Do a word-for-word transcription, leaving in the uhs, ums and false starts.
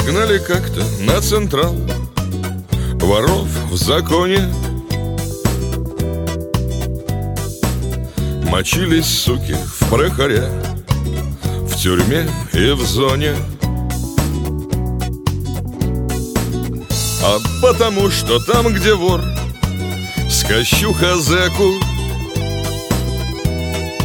Загнали как-то на Централ воров в законе. Мочились, суки, в прохоря, в тюрьме и в зоне. А потому что там, где вор, скощуха зэку